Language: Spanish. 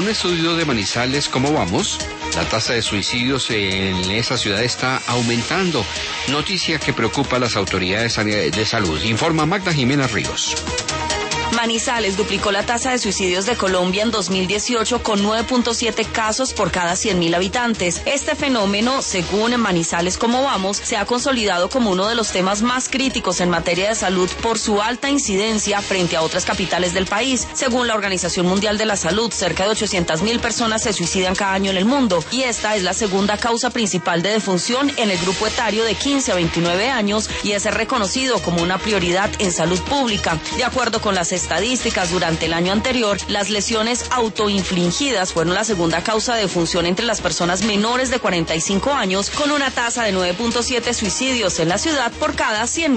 Un estudio de Manizales, ¿cómo vamos? La tasa de suicidios en esa ciudad está aumentando. Noticia que preocupa a las autoridades de salud. Informa Magda Jiménez Ríos. Manizales duplicó la tasa de suicidios de Colombia en 2018 con 9.7 casos por cada 100.000 habitantes. Este fenómeno, según Manizales Cómo Vamos, se ha consolidado como uno de los temas más críticos en materia de salud por su alta incidencia frente a otras capitales del país. Según la Organización Mundial de la Salud, cerca de 800.000 personas se suicidan cada año en el mundo y esta es la segunda causa principal de defunción en el grupo etario de 15 a 29 años y es reconocido como una prioridad en salud pública. De acuerdo con las estadísticas, durante el año anterior, las lesiones autoinfligidas fueron la segunda causa de defunción entre las personas menores de 45 años, con una tasa de 9.7 suicidios en la ciudad por cada 100.000